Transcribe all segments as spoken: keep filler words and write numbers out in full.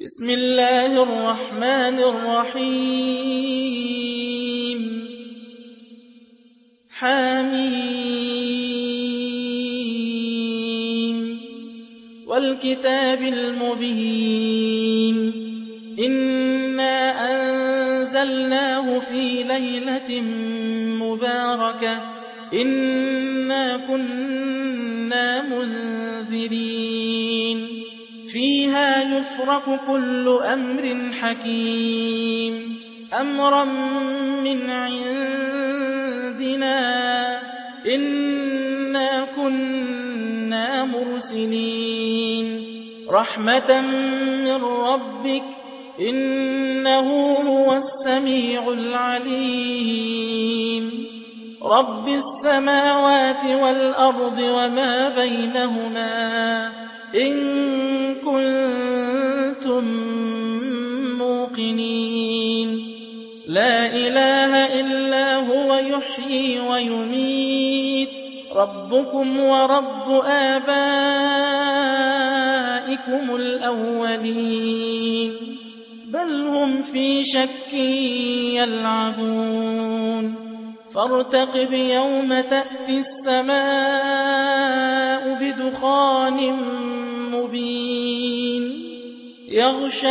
بسم الله الرحمن الرحيم حميم والكتاب المبين إنا أنزلناه في ليلة مباركة إنا كنا منذرين فيها يفرق كل أمر حكيم أمرا من عندنا إنا كنا مرسلين رحمة من ربك إنه هو السميع العليم رب السماوات والأرض وما بينهما إن كنتم موقنين لا إله إلا هو يحيي ويميت ربكم ورب آبائكم الأولين بل هم في شك يلعبون فارتقب يوم تأتي السماء بدخان مبين يغشى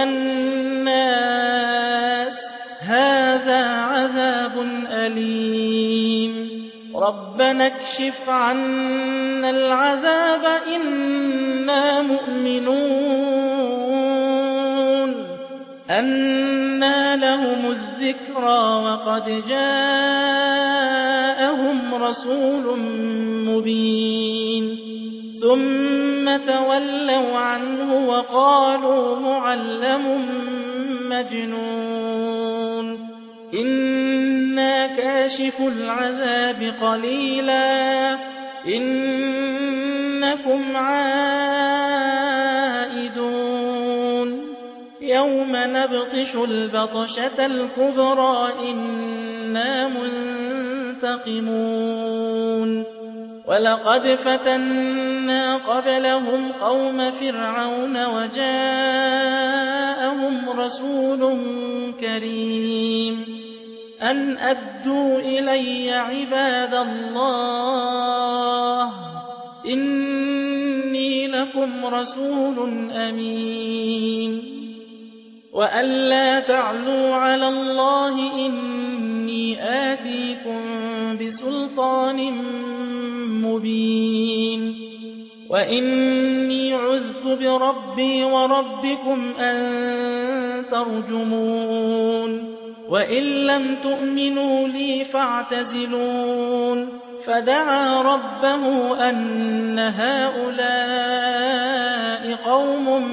الناس هذا عذاب أليم ربنا اكشف عنا العذاب إنا مؤمنون أنى لهم الذكرى وقد جاءهم رسول مبين ثم تولوا عنه وقالوا معلم مجنون إنا كاشف العذاب قليلا إنكم عائدون يوم نبطش البطشة الكبرى إنا منتقمون ولقد فتنا قبلهم قوم فرعون وجاءهم رسول كريم أن أدوا إلي عباد الله إني لكم رسول أمين وأن لا تعلوا على الله إني آتيكم بسلطان مبين وإني عذت بربي وربكم أن ترجمون وإن لم تؤمنوا لي فاعتزلون فدعا ربه أن هؤلاء قوم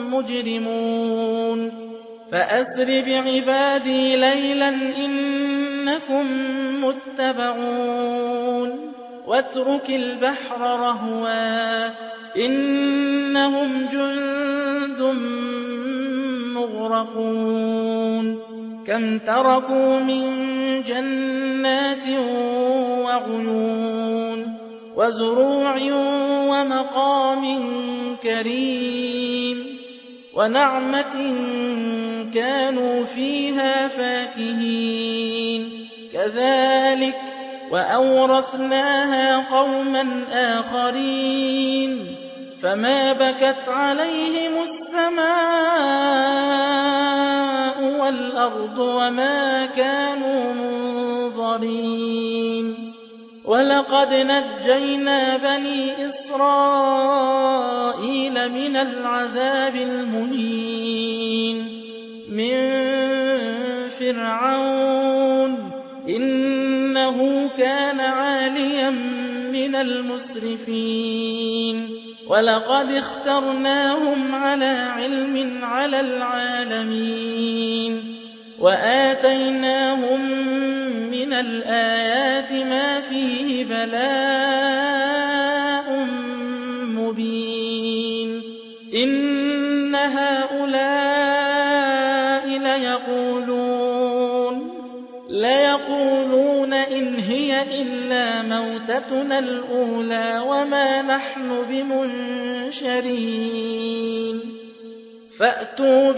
مجرمون فأسر بعبادي ليلا إنكم متبعون واترك البحر رهوا إنهم جند مغرقون كم تركوا من جنات وعيون وزروع ومقام كريم ونعمة كانوا فيها فاكهين كذلك وأورثناها قوما آخرين فما بكت عليهم السماء والأرض وما كانوا منظرين ولقد نجينا بني إسرائيل من العذاب المهين من فرعون إنه كان عاليا من المسرفين ولقد اخترناهم على علم على العالمين وآتيناهم من الآيات ما فيه بلاء مبين إن هؤلاء ليقولون ليقولون إن هي إلا موتتنا الأولى وما نحن بمنشرين فَأْتُوا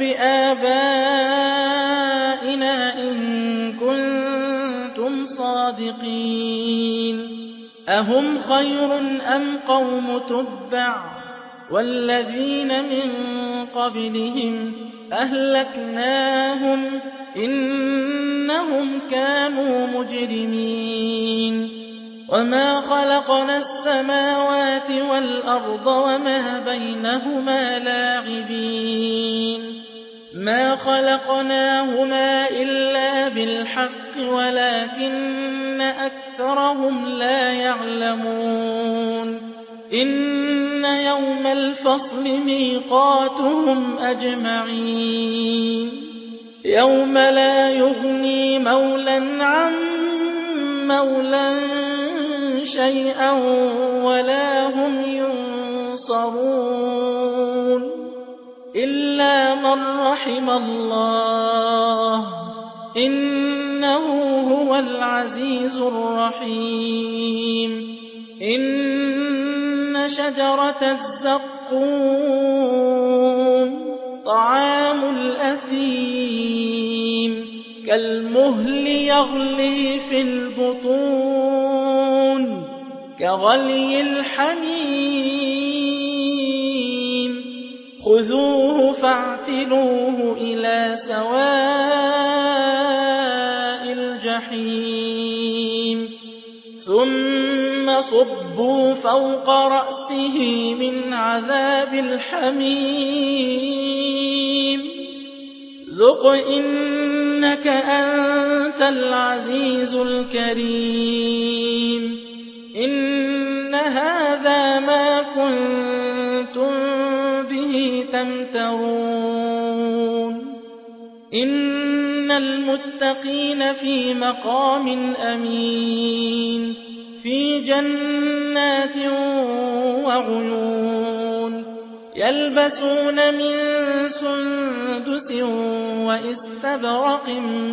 بِآبَائِنَا إِن كُنتُمْ صَادِقِينَ أَهُمْ خَيْرٌ أَمْ قَوْمُ تُبَّعٍ وَالَّذِينَ مِن قَبْلِهِمْ أَهْلَكْنَاهُمْ إِنَّهُمْ كَانُوا مُجْرِمِينَ وَمَا خَلَقْنَا السَّمَاوَاتِ وَالْأَرْضَ وَمَا بَيْنَهُمَا لَاعِبِينَ مَا خَلَقْنَاهُمَا إِلَّا بِالْحَقِّ وَلَٰكِنَّ أَكْثَرَهُمْ لَا يَعْلَمُونَ إِنَّ يَوْمَ الْفَصْلِ مِيقَاتُهُمْ أَجْمَعِينَ يَوْمَ لَا يُغْنِي مَوْلًى عَن مَّوْلًى شَيْئًا وَلَا هُمْ يُنصَرُونَ إِلَّا مَن رَّحِمَ اللَّهُ إِنَّهُ هُوَ الْعَزِيزُ الرَّحِيمُ إِنَّ شَجَرَتَ الزَّقُّومِ طَعَامُ الْأَثِيمِ كَالْمُهْلِ يَغْلِي فِي الْبُطُونِ كَغَلْيِ الْحَمِيمِ خُذُوهُ فَاعْتِلُوهُ إِلَىٰ سَوَاءِ الْجَحِيمِ ثُمَّ صُبُّوا فَوْقَ رَأْسِهِ مِنْ عَذَابِ الْحَمِيمِ ذُقْ إِنَّكَ أَنتَ الْعَزِيزُ الْكَرِيمُ إِنَّ هَٰذَا مَا كُنتُم بِهِ تَمْتَرُونَ إِنَّ الْمُتَّقِينَ فِي مَقَامٍ أَمِينٍ فِي جَنَّاتٍ وَعُيُونٍ يَلْبَسُونَ مِن سُندُسٍ وَإِسْتَبْرَقٍ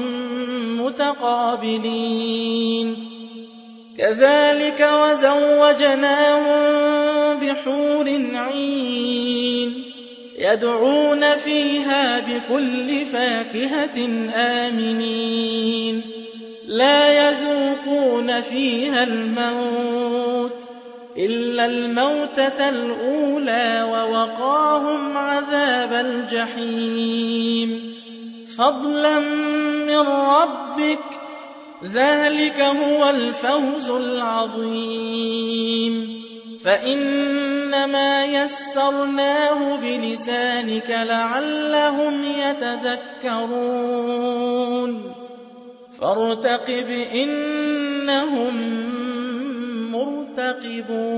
مُّتَقَابِلِينَ كَذَٰلِكَ وَزَوَّجْنَاهُم بِحُورٍ عِينٍ يَدْعُونَ فِيهَا بِكُلِّ فَاكِهَةٍ آمِنِينَ لَا يَذُوقُونَ فِيهَا الْمَوْتَ إِلَّا الْمَوْتَةَ الْأُولَىٰ وَوَقَاهُمْ عَذَابَ الْجَحِيمِ فَضْلًا مِّن رَّبِّكَ ۚ ذَٰلِكَ هُوَ الْفَوْزُ الْعَظِيمُ فَإِنَّمَا يَسَّرْنَاهُ بِلِسَانِكَ لَعَلَّهُمْ يَتَذَكَّرُونَ فَارْتَقِبْ إِنَّهُم مُّرْتَقِبُونَ